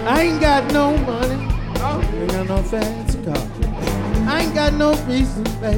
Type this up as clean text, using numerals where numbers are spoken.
I ain't got no money. I ain't got no fancy car. I ain't got no reason, baby.